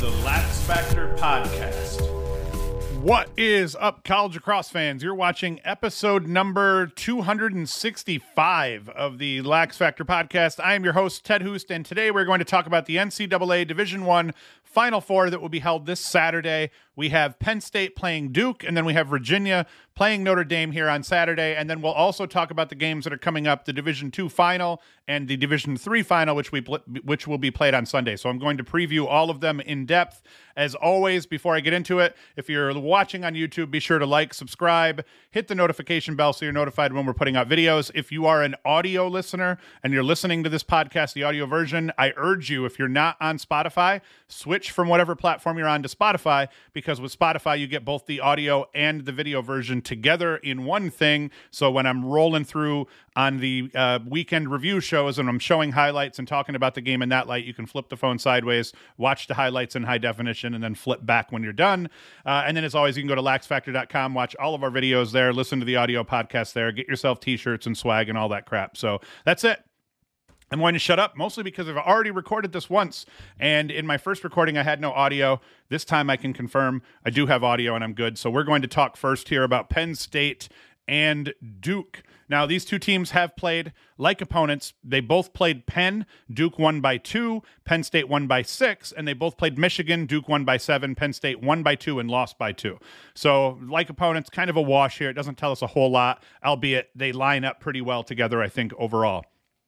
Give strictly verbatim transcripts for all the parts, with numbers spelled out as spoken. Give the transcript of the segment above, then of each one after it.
the Lax Factor Podcast. What is up, college lacrosse fans? You're watching episode number two hundred sixty-five of the Lax Factor Podcast. I am your host, Ted Hoost, and today we're going to talk about the N C double A Division One Final Four that will be held this Saturday. We have Penn State playing Duke, and then we have Virginia playing Notre Dame here on Saturday, and then we'll also talk about the games that are coming up, the Division Two Final and the Division Three Final, which we which will be played on Sunday. So I'm going to preview all of them in depth. As always, before I get into it, if you're watching on YouTube, be sure to like, subscribe, hit the notification bell so you're notified when we're putting out videos. If you are an audio listener and you're listening to this podcast, the audio version, I urge you, if you're not on Spotify, switch from whatever platform you're on to Spotify, because with Spotify, you get both the audio and the video version together in one thing. So when I'm rolling through on the uh, weekend review shows and I'm showing highlights and talking about the game in that light, you can flip the phone sideways, watch the highlights in high definition, and then flip back when you're done. Uh, and then as always, you can go to lax factor dot com, watch all of our videos there, listen to the audio podcast there, get yourself t-shirts and swag and all that crap. So that's it. I'm going to shut up, mostly because I've already recorded this once, and in my first recording, I had no audio. This time I can confirm I do have audio, and I'm good. So we're going to talk first here about Penn State and Duke. Now, these two teams have played like opponents. They both played Penn. Duke won by two. Penn State won by six. And they both played Michigan. Duke won by seven. Penn State won by two and lost by two. So, like opponents, kind of a wash here. It doesn't tell us a whole lot, albeit they line up pretty well together, I think, overall.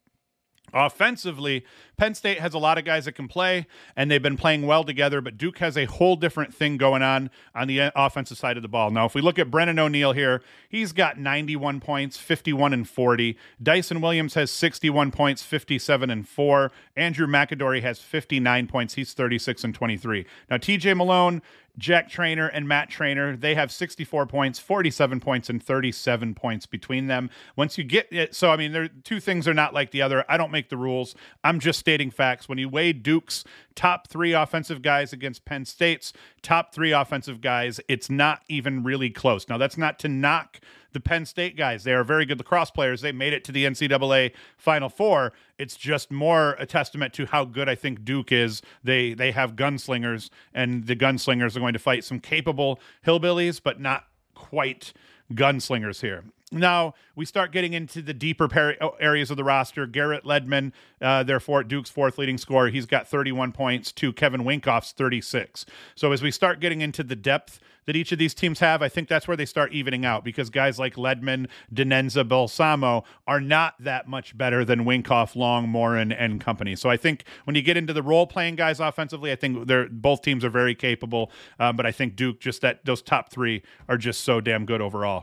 Offensively, Penn State has a lot of guys that can play, and they've been playing well together, but Duke has a whole different thing going on on the offensive side of the ball. Now, if we look at Brennan O'Neill here, he's got ninety-one points, fifty-one and forty. Dyson Williams has sixty-one points, fifty-seven and four. Andrew McAdory has fifty-nine points. He's thirty-six and twenty-three. Now, T J Malone, Jack Trainer, and Matt Trainer, they have sixty-four points, forty-seven points, and thirty-seven points between them. Once you get it, so I mean, there two things are not like the other. I don't make the rules. I'm just stating facts. When you weigh Duke's top three offensive guys against Penn State's top three offensive guys, it's not even really close. Now, that's not to knock the Penn State guys. They are very good lacrosse players. They made it to the N C double A Final Four. It's just more a testament to how good I think Duke is. They they have gunslingers, and the gunslingers are going to fight some capable hillbillies, but not quite gunslingers here. Now, we start getting into the deeper par- areas of the roster. Garrett Ledman, uh, therefore, Duke's fourth leading scorer, he's got thirty-one points to Kevin Winkoff's thirty-six. So as we start getting into the depth that each of these teams have, I think that's where they start evening out, because guys like Ledman, Denenza, Balsamo are not that much better than Winkoff, Long, Morin, and company. So I think when you get into the role-playing guys offensively, I think they're both teams are very capable, um, but I think Duke, just that those top three are just so damn good overall.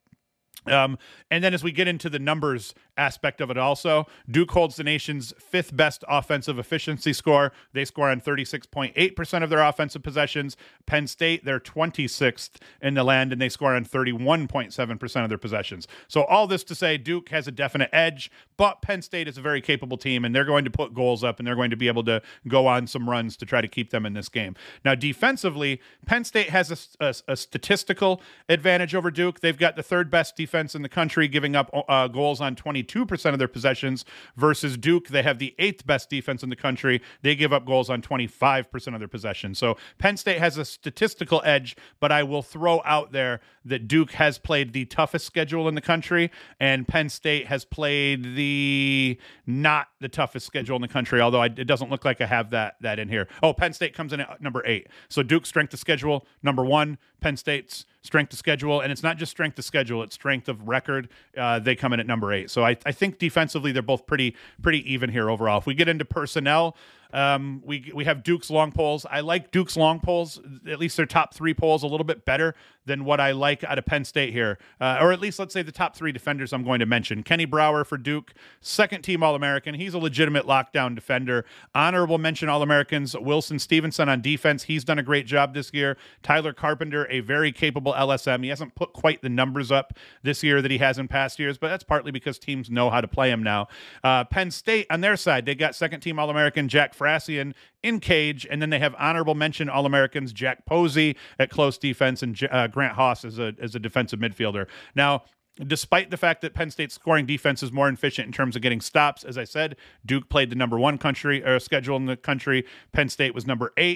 Um, and then as we get into the numbers aspect of it also, Duke holds the nation's fifth best offensive efficiency score. They score on thirty-six point eight percent of their offensive possessions. Penn State, they're twenty-sixth in the land, and they score on thirty-one point seven percent of their possessions. So all this to say, Duke has a definite edge, but Penn State is a very capable team, and they're going to put goals up, and they're going to be able to go on some runs to try to keep them in this game. Now, defensively, Penn State has a, a, a statistical advantage over Duke. They've got the third best defense in the country, giving up uh, goals on twenty-two percent of their possessions, versus Duke, they have the eighth best defense in the country. They give up goals on twenty-five percent of their possessions. So Penn State has a statistical edge, but I will throw out there that Duke has played the toughest schedule in the country, and Penn State has played the not the toughest schedule in the country, although I, it doesn't look like I have that that in here. Oh, Penn State comes in at number eight. So Duke's strength of schedule, number one. Penn State's strength of schedule, and it's not just strength of schedule, it's strength of record. Uh, they come in at number eight. So I, I think defensively they're both pretty pretty even here overall. If we get into personnel, Um, we we have Duke's long poles. I like Duke's long poles, at least their top three poles, a little bit better than what I like out of Penn State here. Uh, or at least let's say the top three defenders I'm going to mention. Kenny Brower for Duke, second team All-American. He's a legitimate lockdown defender. Honorable mention All-Americans, Wilson Stevenson on defense. He's done a great job this year. Tyler Carpenter, a very capable L S M. He hasn't put quite the numbers up this year that he has in past years, but that's partly because teams know how to play him now. Uh, Penn State, on their side, they got second team All-American Jack Frassian in cage, and then they have honorable mention All-Americans Jack Posey at close defense and uh, Grant Haas as a as a defensive midfielder. Now, despite the fact that Penn State's scoring defense is more efficient in terms of getting stops, as I said, Duke played the number one country or schedule in the country. Penn State was number eight.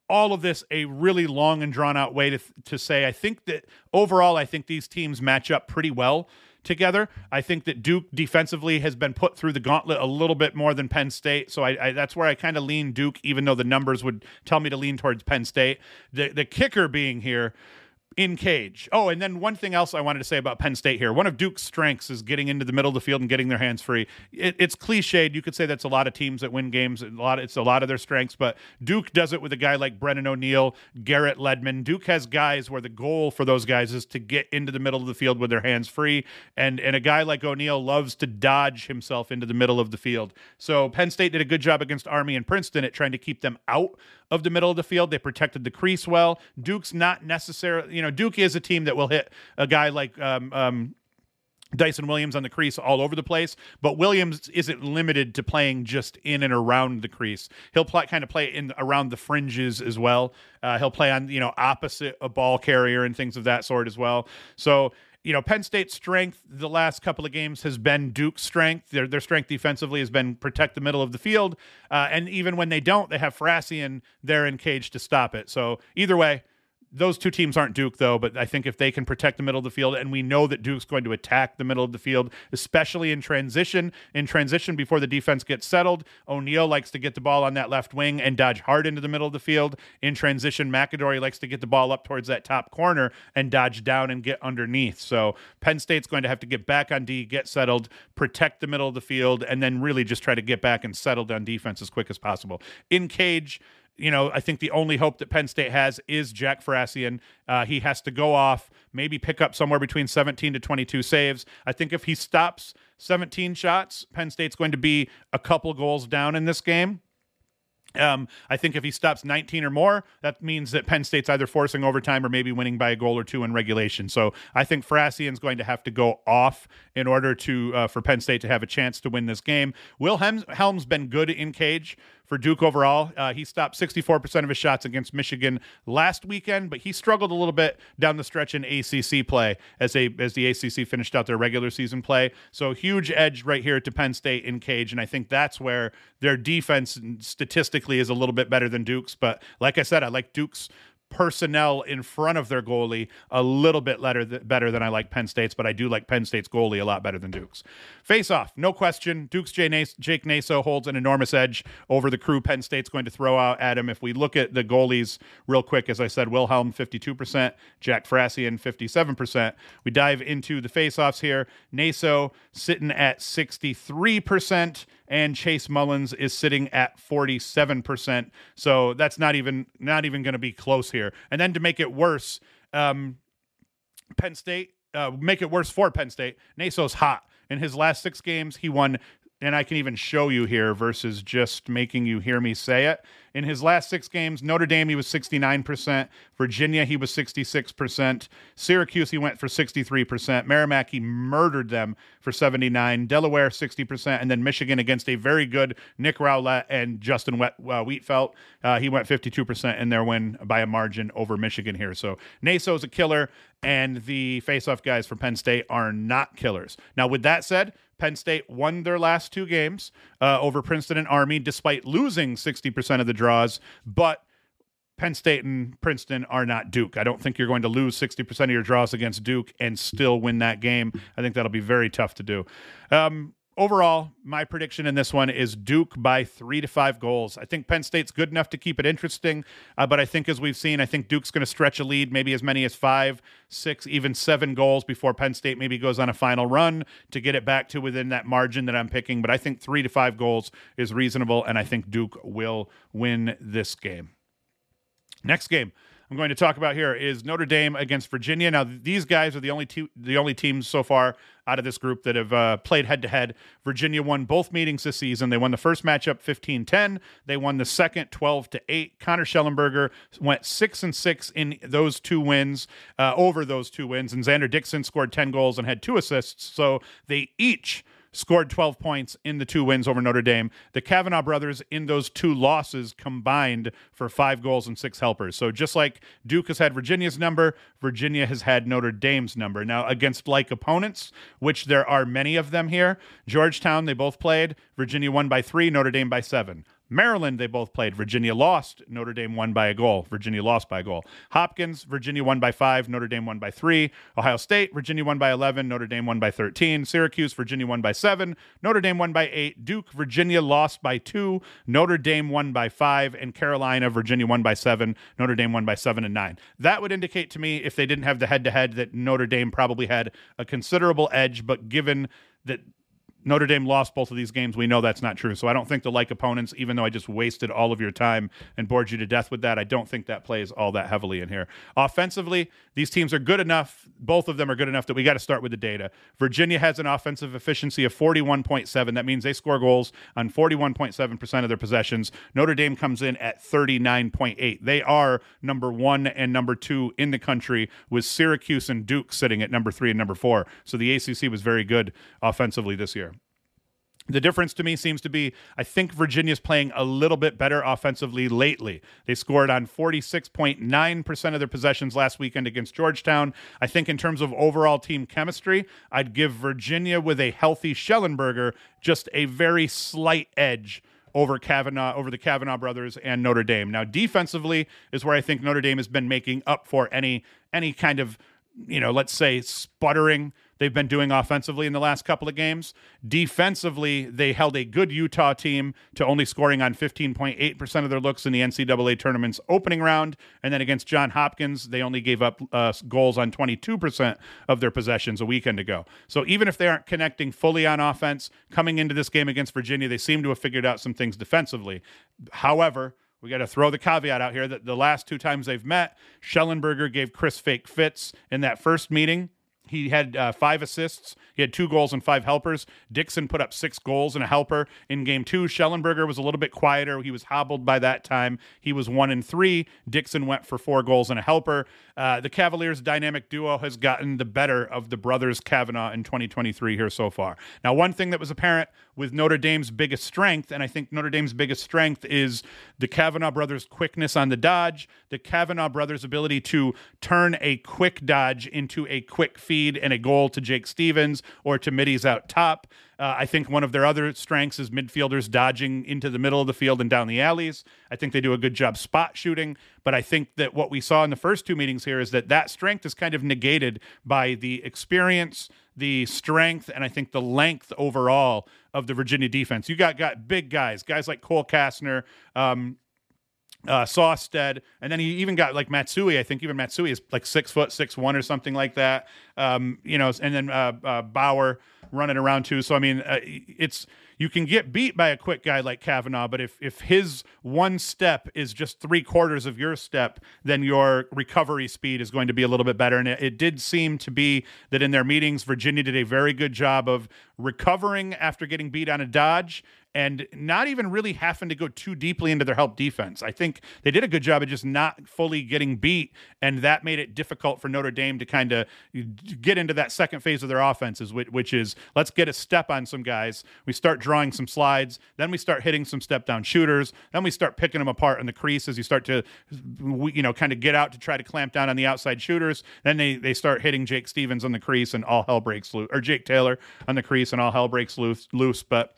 all of this a really long and drawn out way to, to say, I think that overall, I think these teams match up pretty well together. I think that Duke defensively has been put through the gauntlet a little bit more than Penn State. So I, I that's where I kind of lean Duke, even though the numbers would tell me to lean towards Penn State. The, the kicker being here, in cage. Oh, and then one thing else I wanted to say about Penn State here. One of Duke's strengths is getting into the middle of the field and getting their hands free. It, it's cliched. You could say that's a lot of teams that win games. A lot. It's a lot of their strengths, but Duke does it with a guy like Brennan O'Neill, Garrett Ledman. Duke has guys where the goal for those guys is to get into the middle of the field with their hands free, and and a guy like O'Neill loves to dodge himself into the middle of the field. So Penn State did a good job against Army and Princeton at trying to keep them out of the middle of the field. They protected the crease well. Duke's not necessarily, you know, Duke is a team that will hit a guy like um, um, Dyson Williams on the crease all over the place, but Williams isn't limited to playing just in and around the crease. He'll play, kind of play in around the fringes as well. Uh, he'll play on, you know, opposite a ball carrier and things of that sort as well. So, you know, Penn State's strength the last couple of games has been Duke's strength. Their their strength defensively has been protect the middle of the field. Uh, and even when they don't, they have Frasian there in cage to stop it. So either way, those two teams aren't Duke, though, but I think if they can protect the middle of the field, and we know that Duke's going to attack the middle of the field, especially in transition, in transition before the defense gets settled. O'Neill likes to get the ball on that left wing and dodge hard into the middle of the field. In transition, McAdory likes to get the ball up towards that top corner and dodge down and get underneath. So Penn State's going to have to get back on D, get settled, protect the middle of the field, and then really just try to get back and settled on defense as quick as possible. In cage, you know, I think the only hope that Penn State has is Jack Frasian. Uh, he has to go off, maybe pick up somewhere between seventeen to twenty-two saves. I think if he stops seventeen shots, Penn State's going to be a couple goals down in this game. Um, I think if he stops nineteen or more, that means that Penn State's either forcing overtime or maybe winning by a goal or two in regulation. So I think Frasian's going to have to go off in order to uh, for Penn State to have a chance to win this game. Will Helms been good in cage for Duke overall. Uh, he stopped sixty-four percent of his shots against Michigan last weekend, but he struggled a little bit down the stretch in A C C play as they as the A C C finished out their regular season play. So huge edge right here to Penn State in cage, and I think that's where their defense statistically is a little bit better than Duke's. But like I said, I like Duke's personnel in front of their goalie a little bit better, better than I like Penn State's, but I do like Penn State's goalie a lot better than Duke's. Face off, no question. Duke's Jay Nas- Jake Naso holds an enormous edge over the crew Penn State's going to throw out at him. If we look at the goalies real quick, as I said, Wilhelm fifty-two percent, Jack Frasian fifty-seven percent. We dive into the face-offs here. Naso sitting at sixty-three percent. And Chase Mullins is sitting at forty-seven percent. So that's not even not even going to be close here. And then to make it worse, um, Penn State, uh, make it worse for Penn State, Naso's hot. In his last six games, he won, and I can even show you here versus just making you hear me say it. In his last six games, Notre Dame, he was sixty-nine percent. Virginia, he was sixty-six percent. Syracuse, he went for sixty-three percent. Merrimack, he murdered them for seventy-nine. Delaware, sixty percent. And then Michigan against a very good Nick Rowlett and Justin Wet, uh, Wheatfeld. Uh, he went fifty-two percent in their win by a margin over Michigan here. So Naso's a killer, and the face-off guys for Penn State are not killers. Now, with that said, Penn State won their last two games uh, over Princeton and Army, despite losing sixty percent of the draws. But Penn State and Princeton are not Duke. I don't think you're going to lose sixty percent of your draws against Duke and still win that game. I think that'll be very tough to do. Um, Overall, my prediction in this one is Duke by three to five goals. I think Penn State's good enough to keep it interesting, uh, but I think as we've seen, I think Duke's going to stretch a lead, maybe as many as five, six, even seven goals before Penn State maybe goes on a final run to get it back to within that margin that I'm picking. But I think three to five goals is reasonable, and I think Duke will win this game. Next game I'm going to talk about here is Notre Dame against Virginia. Now, these guys are the only te- the only teams so far out of this group that have uh, played head-to-head. Virginia won both meetings this season. They won the first matchup fifteen ten. They won the second twelve to eight. Connor Schellenberger went six and six in those two wins, uh, over those two wins, and Xander Dixon scored ten goals and had two assists. So they each scored twelve points in the two wins over Notre Dame. The Kavanaugh brothers in those two losses combined for five goals and six helpers. So just like Duke has had Virginia's number, Virginia has had Notre Dame's number. Now, against like opponents, which there are many of them here, Georgetown, they both played. Virginia won by three, Notre Dame by seven. Maryland, they both played. Virginia lost. Notre Dame won by a goal. Virginia lost by a goal. Hopkins, Virginia won by five. Notre Dame won by three. Ohio State, Virginia won by eleven. Notre Dame won by thirteen. Syracuse, Virginia won by seven. Notre Dame won by eight. Duke, Virginia lost by two. Notre Dame won by five. And Carolina, Virginia won by seven. Notre Dame won by seven and nine. That would indicate to me, if they didn't have the head-to-head, that Notre Dame probably had a considerable edge, but given that Notre Dame lost both of these games, we know that's not true. So I don't think the like opponents, even though I just wasted all of your time and bored you to death with that, I don't think that plays all that heavily in here. Offensively, these teams are good enough. Both of them are good enough that we got to start with the data. Virginia has an offensive efficiency of forty-one point seven. That means they score goals on forty-one point seven percent of their possessions. Notre Dame comes in at thirty-nine point eight. They are number one and number two in the country, with Syracuse and Duke sitting at number three and number four. So the A C C was very good offensively this year. The difference to me seems to be, I think Virginia's playing a little bit better offensively lately. They scored on forty-six point nine percent of their possessions last weekend against Georgetown. I think in terms of overall team chemistry, I'd give Virginia, with a healthy Schellenberger, just a very slight edge over Kavanaugh, over the Kavanaugh brothers and Notre Dame. Now, defensively is where I think Notre Dame has been making up for any any kind of, you know, let's say sputtering they've been doing offensively in the last couple of games. Defensively, they held a good Utah team to only scoring on fifteen point eight percent of their looks in the N C double A tournament's opening round. And then against John Hopkins, they only gave up uh, goals on twenty-two percent of their possessions a weekend ago. So even if they aren't connecting fully on offense, coming into this game against Virginia, they seem to have figured out some things defensively. However, we got to throw the caveat out here that the last two times they've met, Schellenberger gave Chris fake fits in that first meeting. He had uh, five assists. He had two goals and five helpers. Dixon put up six goals and a helper in game two. Schellenberger was a little bit quieter. He was hobbled by that time. He was one and three. Dixon went for four goals and a helper. Uh, the Cavaliers' dynamic duo has gotten the better of the brothers Kavanaugh in twenty twenty-three here so far. Now, one thing that was apparent with Notre Dame's biggest strength, and I think Notre Dame's biggest strength is the Kavanaugh brothers' quickness on the dodge, the Kavanaugh brothers' ability to turn a quick dodge into a quick feed and a goal to Jake Stevens or to middies out top. Uh, I think one of their other strengths is midfielders dodging into the middle of the field and down the alleys. I think they do a good job spot shooting, but I think that what we saw in the first two meetings here is that that strength is kind of negated by the experience, the strength, and I think the length overall of the Virginia defense. You got, got big guys, guys like Cole Kastner, um, Uh, Sawstead, and then he even got like Matsui. I think even Matsui is like six foot six one or something like that. Um, you know, and then uh, uh, Bauer running around too. So I mean, uh, it's you can get beat by a quick guy like Kavanaugh, but if if his one step is just three quarters of your step, then your recovery speed is going to be a little bit better. And it, it did seem to be that in their meetings, Virginia did a very good job of recovering after getting beat on a dodge, and not even really having to go too deeply into their help defense. I think they did a good job of just not fully getting beat, and that made it difficult for Notre Dame to kind of get into that second phase of their offenses, which, which is let's get a step on some guys. We start drawing some slides, then we start hitting some step-down shooters, then we start picking them apart in the crease as you start to, you know, kind of get out to try to clamp down on the outside shooters. Then they they start hitting Jake Stevens on the crease, and all hell breaks loose, or Jake Taylor on the crease, and all hell breaks loose. loose. But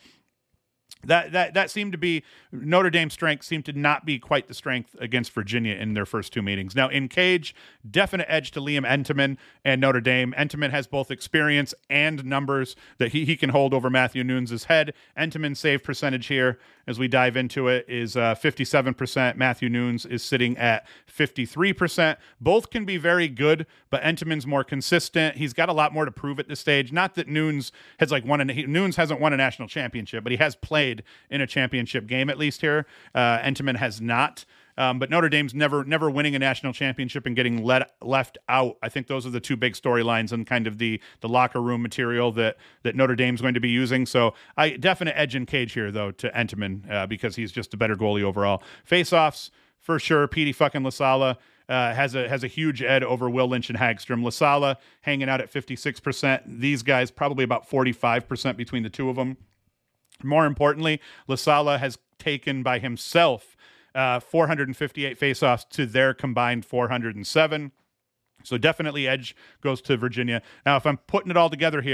That that that seemed to be Notre Dame's strength seemed to not be quite the strength against Virginia in their first two meetings. Now, in cage, definite edge to Liam Entenmann and Notre Dame. Entenmann has both experience and numbers that he, he can hold over Matthew Nunes' head. Entenmann's save percentage here, as we dive into it, is uh, fifty-seven percent. Matthew Nunes is sitting at fifty-three percent. Both can be very good, but Entenmann's more consistent. He's got a lot more to prove at this stage. Not that Nunes has like won a, he, Nunes hasn't won a national championship, but he has played in a championship game at least here. Uh, Entenmann has not. Um, but Notre Dame's never never winning a national championship and getting let left out. I think those are the two big storylines and kind of the the locker room material that that Notre Dame's going to be using. So I definite edge in cage here though to Entenmann uh, because he's just a better goalie overall. Face-offs for sure. Petey fucking LaSala uh, has a has a huge edge over Will Lynch and Hagstrom. LaSala hanging out at fifty-six percent. These guys probably about forty-five percent between the two of them. More importantly, LaSala has taken by himself uh, four hundred fifty-eight faceoffs to their combined four hundred seven. So definitely edge goes to Virginia. Now, if I'm putting it all together here,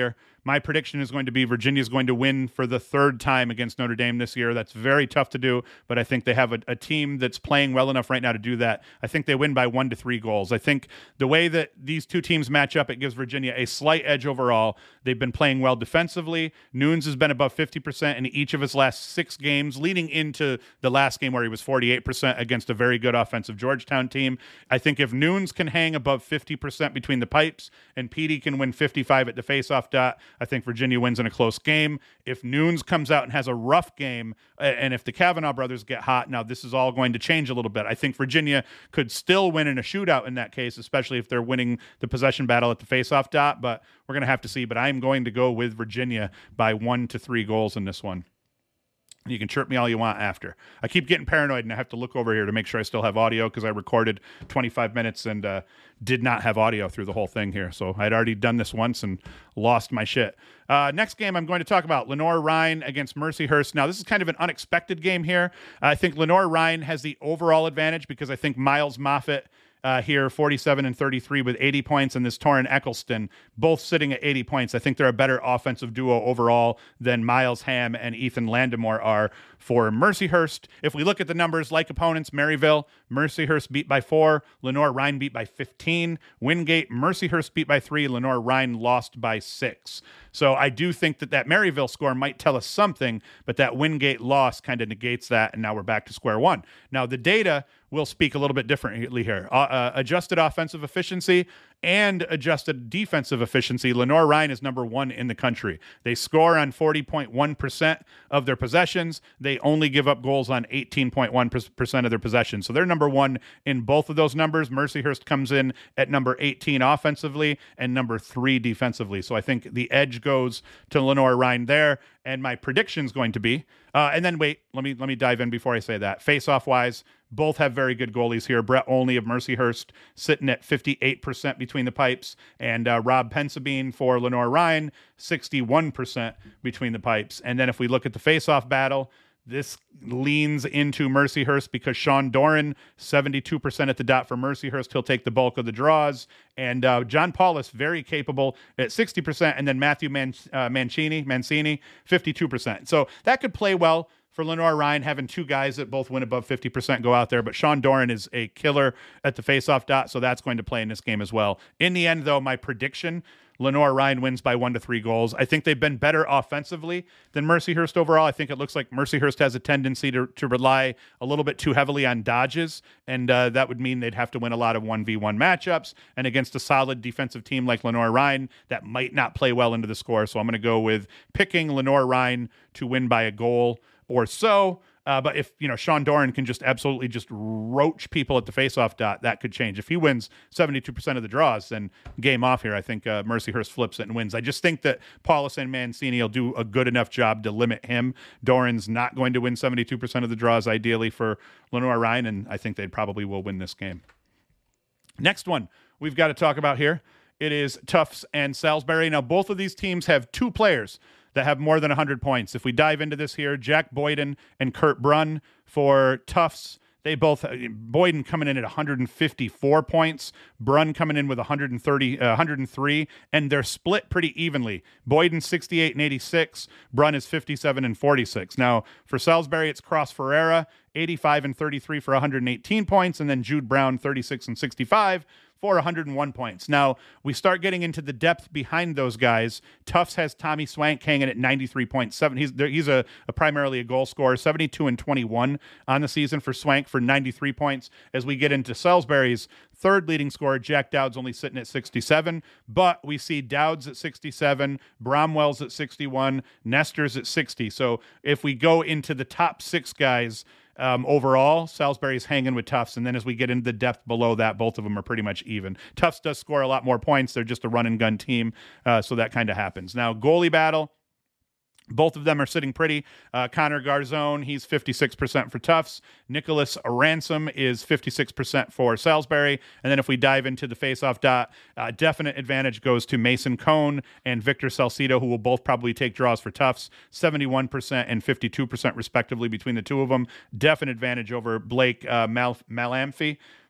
My prediction is going to be Virginia is going to win for the third time against Notre Dame this year. That's very tough to do, but I think they have a, a team that's playing well enough right now to do that. I think they win by one to three goals. I think the way that these two teams match up, it gives Virginia a slight edge overall. They've been playing well defensively. Nunes has been above fifty percent in each of his last six games, leading into the last game where he was forty-eight percent against a very good offensive Georgetown team. I think if Nunes can hang above fifty percent between the pipes and Petey can win fifty-five at the faceoff dot, I think Virginia wins in a close game. If Nunes comes out and has a rough game, and if the Kavanaugh brothers get hot, now this is all going to change a little bit. I think Virginia could still win in a shootout in that case, especially if they're winning the possession battle at the faceoff dot, but we're going to have to see. But I'm going to go with Virginia by one to three goals in this one. You can chirp me all you want after. I keep getting paranoid, and I have to look over here to make sure I still have audio because I recorded twenty-five minutes and uh, did not have audio through the whole thing here. So I'd already done this once and lost my shit. Uh, next game I'm going to talk about, Lenoir-Rhyne against Mercyhurst. Now, this is kind of an unexpected game here. I think Lenoir-Rhyne has the overall advantage because I think Miles Moffitt Uh, here, forty-seven and thirty-three with eighty points, and this Torrin Eccleston, both sitting at eighty points. I think they're a better offensive duo overall than Miles Ham and Ethan Landemore are for Mercyhurst. If we look at the numbers, like opponents, Maryville, Mercyhurst beat by four, Lenoir-Rhyne beat by fifteen, Wingate, Mercyhurst beat by three, Lenoir-Rhyne lost by six. So I do think that that Maryville score might tell us something, but that Wingate loss kind of negates that, and now we're back to square one. Now, the data will speak a little bit differently here. Uh, uh, adjusted offensive efficiency and adjusted defensive efficiency, Lenoir-Rhyne is number one in the country. They score on forty point one percent of their possessions. They only give up goals on eighteen point one percent of their possessions. So they're number one in both of those numbers. Mercyhurst comes in at number eighteen offensively and number three defensively. So I think the edge goes to Lenoir-Rhyne there. And my prediction is going to be, uh, and then wait, let me let me dive in before I say that. Face-off wise, both have very good goalies here. Brett Olney of Mercyhurst sitting at fifty-eight percent between the pipes, and uh, Rob Pensabine for Lenoir-Rhyne, sixty-one percent between the pipes. And then if we look at the face-off battle, this leans into Mercyhurst because Sean Doran, seventy-two percent at the dot for Mercyhurst. He'll take the bulk of the draws. And uh, John Paulus, very capable at sixty percent. And then Matthew Man- uh, Mancini, Mancini, fifty-two percent. So that could play well for Lenoir-Rhyne, having two guys that both win above fifty percent go out there. But Sean Doran is a killer at the faceoff dot, so that's going to play in this game as well. In the end, though, my prediction, Lenoir-Rhyne wins by one to three goals. I think they've been better offensively than Mercyhurst overall. I think it looks like Mercyhurst has a tendency to, to rely a little bit too heavily on dodges, and uh, that would mean they'd have to win a lot of one v one matchups. And against a solid defensive team like Lenoir-Rhyne, that might not play well into the score. So I'm going to go with picking Lenoir-Rhyne to win by a goal or so. Uh, but if, you know, Sean Doran can just absolutely just roach people at the faceoff dot, that could change. If he wins seventy-two percent of the draws, then game off here. I think uh, Mercyhurst flips it and wins. I just think that Paulus and Mancini will do a good enough job to limit him. Doran's not going to win seventy-two percent of the draws, ideally, for Lenoir-Rhyne, and I think they probably will win this game. Next one we've got to talk about here. It is Tufts and Salisbury. Now, both of these teams have two players that have more than one hundred points. If we dive into this here, Jack Boyden and Kurt Brunn for Tufts. They both, Boyden coming in at one hundred fifty-four points, Brunn coming in with one hundred thirty, uh, one hundred three, and they're split pretty evenly. Boyden sixty-eight and eighty-six, Brunn is fifty-seven and forty-six. Now, for Salisbury, it's Cross Ferreira, eighty-five and thirty-three for one hundred eighteen points, and then Jude Brown, thirty-six and sixty-five for one hundred one points. Now, we start getting into the depth behind those guys. Tufts has Tommy Swank hanging at ninety-three point seven. He's he's a, a primarily a goal scorer, seventy-two and twenty-one on the season for Swank for ninety-three points. As we get into Salisbury's third leading scorer, Jack Dowd's only sitting at sixty-seven, but we see Dowd's at sixty-seven, Bromwell's at sixty-one, Nestor's at sixty. So if we go into the top six guys, Um, overall, Salisbury's hanging with Tufts, and then as we get into the depth below that, both of them are pretty much even. Tufts does score a lot more points. They're just a run-and-gun team, uh, so that kind of happens. Now, goalie battle, both of them are sitting pretty. Uh, Connor Garzone, he's fifty-six percent for Tufts. Nicholas Ransom is fifty-six percent for Salisbury. And then if we dive into the face-off dot, uh, definite advantage goes to Mason Cone and Victor Salcido, who will both probably take draws for Tufts, seventy-one percent and fifty-two percent respectively between the two of them. Definite advantage over Blake uh, Mal- Malamphy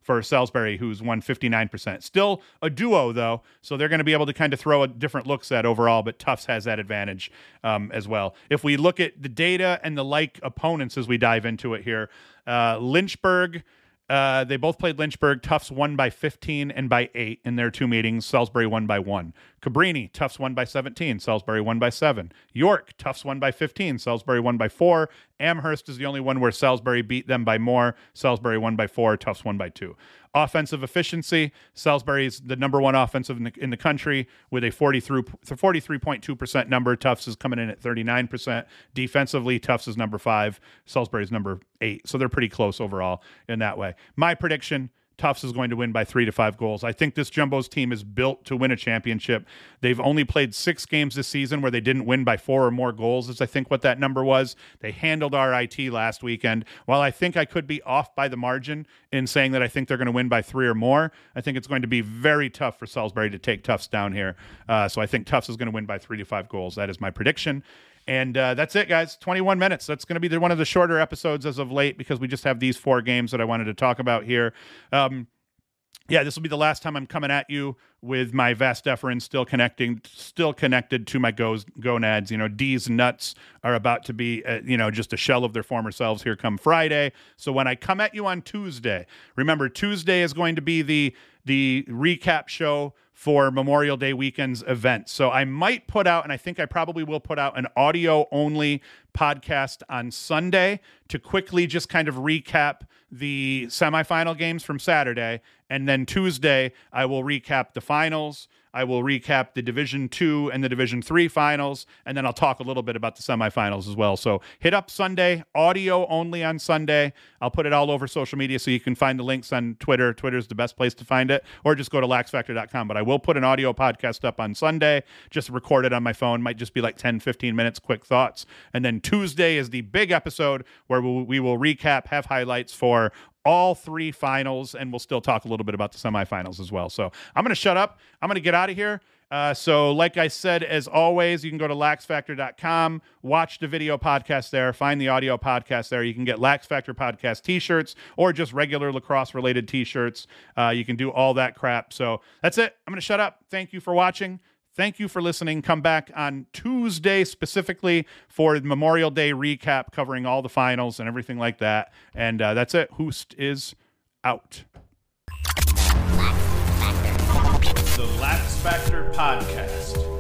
for Salisbury, who's won fifty-nine percent. Still a duo, though, so they're going to be able to kind of throw a different looks at overall, but Tufts has that advantage um, as well. If we look at the data and the like opponents as we dive into it here, uh, Lynchburg, Uh, they both played Lynchburg. Tufts won by fifteen and by eight in their two meetings. Salisbury won by one. Cabrini, Tufts won by seventeen. Salisbury won by seven. York, Tufts won by fifteen. Salisbury won by four. Amherst is the only one where Salisbury beat them by more. Salisbury won by four. Tufts won by two. Offensive efficiency, Salisbury is the number one offensive in the, in the country with a forty-three point two percent number. Tufts is coming in at thirty-nine percent. Defensively, Tufts is number five. Salisbury is number eight. So they're pretty close overall in that way. My prediction, Tufts is going to win by three to five goals. I think this Jumbos team is built to win a championship. They've only played six games this season where they didn't win by four or more goals, is I think what that number was. They handled R I T last weekend. While I think I could be off by the margin in saying that I think they're going to win by three or more, I think it's going to be very tough for Salisbury to take Tufts down here. Uh, so I think Tufts is going to win by three to five goals. That is my prediction. And uh, that's it, guys. twenty-one minutes. That's going to be the, one of the shorter episodes as of late because we just have these four games that I wanted to talk about here. Um, yeah, this will be the last time I'm coming at you with my vas deferens still connecting, still connected to my goes, gonads. You know, D's nuts are about to be, uh, you know, just a shell of their former selves here come Friday. So when I come at you on Tuesday, remember Tuesday is going to be the the recap show for Memorial Day weekend's event. So I might put out, and I think I probably will put out an audio only podcast on Sunday to quickly just kind of recap the semifinal games from Saturday. And then Tuesday, I will recap the finals. I will recap the Division two and the Division three finals, and then I'll talk a little bit about the semifinals as well. So hit up Sunday, audio only on Sunday. I'll put it all over social media so you can find the links on Twitter. Twitter's the best place to find it, or just go to lax factor dot com. But I will put an audio podcast up on Sunday, just record it on my phone. Might just be like ten, fifteen minutes, quick thoughts. And then Tuesday is the big episode where we will recap, have highlights for all three finals, and we'll still talk a little bit about the semifinals as well. So I'm going to shut up. I'm going to get out of here. Uh, so like I said, as always, you can go to lax factor dot com, watch the video podcast there, find the audio podcast there. You can get Lax Factor podcast t-shirts or just regular lacrosse related t-shirts. Uh, you can do all that crap. So that's it. I'm going to shut up. Thank you for watching. Thank you for listening. Come back on Tuesday specifically for the Memorial Day recap covering all the finals and everything like that. And uh, that's it. Hoost is out. The Lax Factor Podcast.